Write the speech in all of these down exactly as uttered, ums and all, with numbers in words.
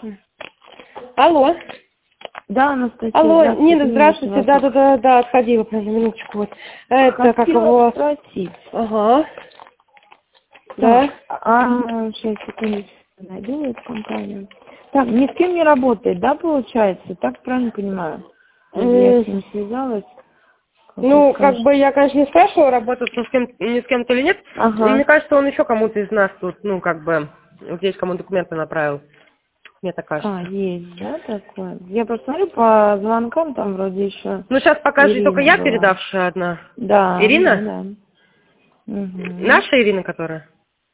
Алло. Да, Анастасия. Алло, Нина, здравствуйте. Да, да, да, да, отходила прям на минуточку. Вот. Это как его... спросить. Ага. Да. А, сейчас, секундочку, найду эту компанию. Так, ни с кем не работает, да, получается? Так правильно понимаю? Я с ним связалась. Как Ну, как бы я, конечно, не спрашивала, работает он с кем, ни с кем-то или нет. Ага. Мне кажется, он еще кому-то из нас тут, ну, как бы, вот здесь кому документы направил. Мне так кажется. А, есть, да, такое? Я посмотрю по звонкам, там вроде еще. Ну, сейчас пока же только я была. передавшая одна. Да. Ирина? Да, да. Угу. Наша Ирина, которая?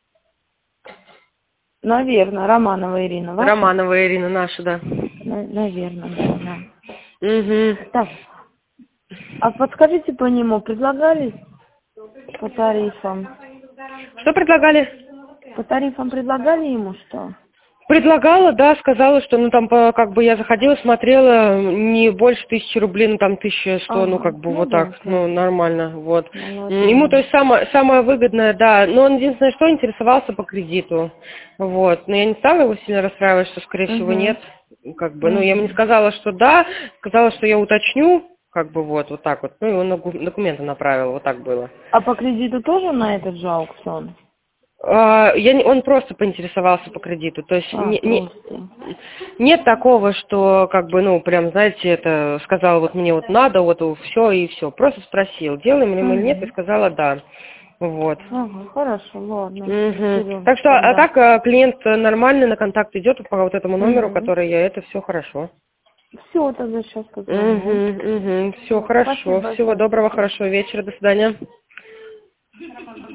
Наверное, Романова Ирина. Ваша? Романова Ирина, наша, да. На- наверное, да, да. Угу. Так, а подскажите по нему, предлагали по тарифам? Что предлагали? По тарифам предлагали ему что? Предлагала, да, сказала, что, ну, там, по- как бы, я заходила, смотрела, не больше тысячи рублей, ну, там, тысяча сто, ну, Ага, как бы, ну вот да, так, то есть ну, нормально, вот. молодец. Ему, то есть, самое, самое выгодное, да, но он, единственное, что интересовался по кредиту, вот, но я не стала его сильно расстраивать, что, скорее всего, Угу. нет, как бы, ну, я ему не Угу. сказала, что да, сказала, что я уточню, как бы, вот, вот так вот, ну, и он доку- документы направил, вот так было. А по кредиту тоже на этот же аукцион? А, Я не, он просто поинтересовался по кредиту, то есть А, не, не- просто. нет такого, что как бы, ну, прям, знаете, это сказал, вот мне вот надо, вот все и все. Просто спросил, делаем ли мы нет, и Угу. сказала да. Вот. Ага, хорошо, ладно. Мгм. Разберемся Так что, а тогда. так а, клиент нормальный на контакт идет по вот этому номеру, Угу. который я, это все хорошо. Все, тогда сейчас позвоню. Угу, угу. Все Всё, спасибо хорошо. Всего большое, доброго, спасибо. хорошего вечера, до свидания.